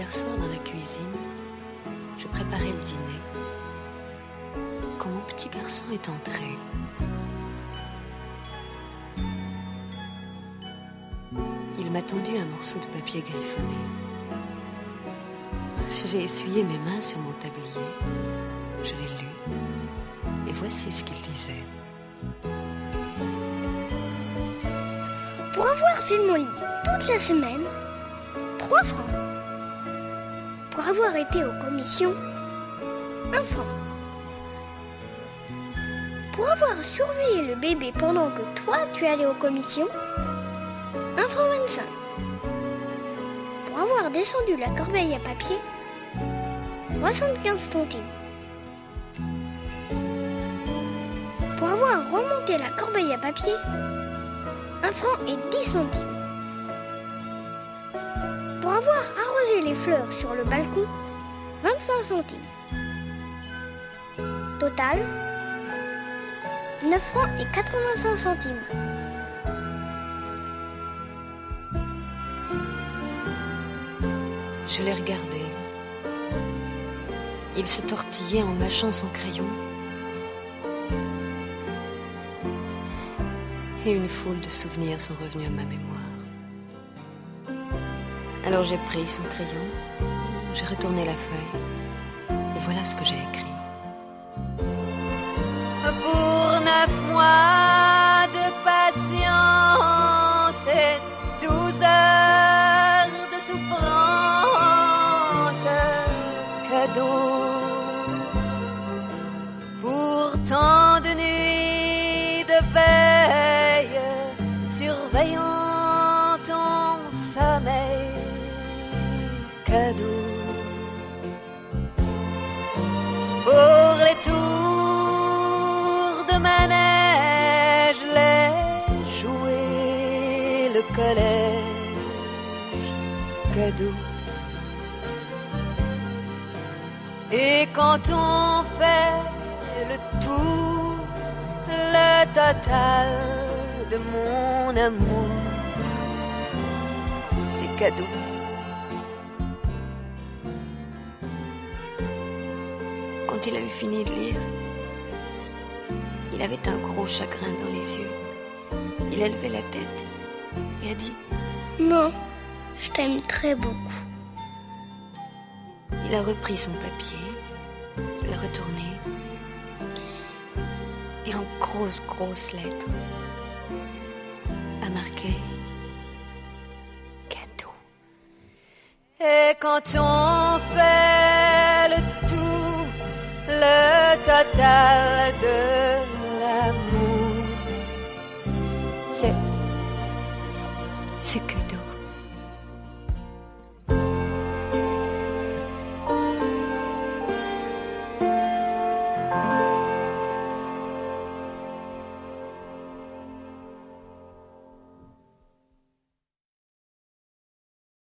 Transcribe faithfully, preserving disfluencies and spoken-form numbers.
Hier soir dans la cuisine, je préparais le dîner quand mon petit garçon est entré. Il m'a tendu un morceau de papier griffonné. J'ai essuyé mes mains sur mon tablier. Je l'ai lu. Et voici ce qu'il disait. Pour avoir fait mon lit toute la semaine, trois francs. Pour avoir été aux commissions, un franc. Pour avoir surveillé le bébé pendant que toi tu allais aux commissions, un franc vingt-cinq. Pour avoir descendu la corbeille à papier, soixante-quinze centimes. Pour avoir remonté la corbeille à papier, un franc et dix centimes. Pour avoir arrosé les fleurs sur le balcon, vingt-cinq centimes. Total, neuf francs et quatre-vingt-cinq centimes. Je l'ai regardé. Il se tortillait en mâchant son crayon. Et une foule de souvenirs sont revenus à ma mémoire. Alors j'ai pris son crayon, j'ai retourné la feuille, et voilà ce que j'ai écrit. Pour neuf mois de patience et douze heures de souffrance, cadeau. Pour tant de nuits de veille, surveillant ton sommeil, cadeau. Pour les tours de manège, les jouets, le collège, cadeau. Et quand on fait le tout, le total de mon amour, c'est cadeau. Quand il a eu fini de lire, il avait un gros chagrin dans les yeux. Il a levé la tête et a dit « Non, je t'aime très beaucoup. » Il a repris son papier, l'a retourné, et en grosses, grosses lettres, a marqué « cadeau ». Et quand on fait le tout, le total de l'amour, c'est, c'est cadeau.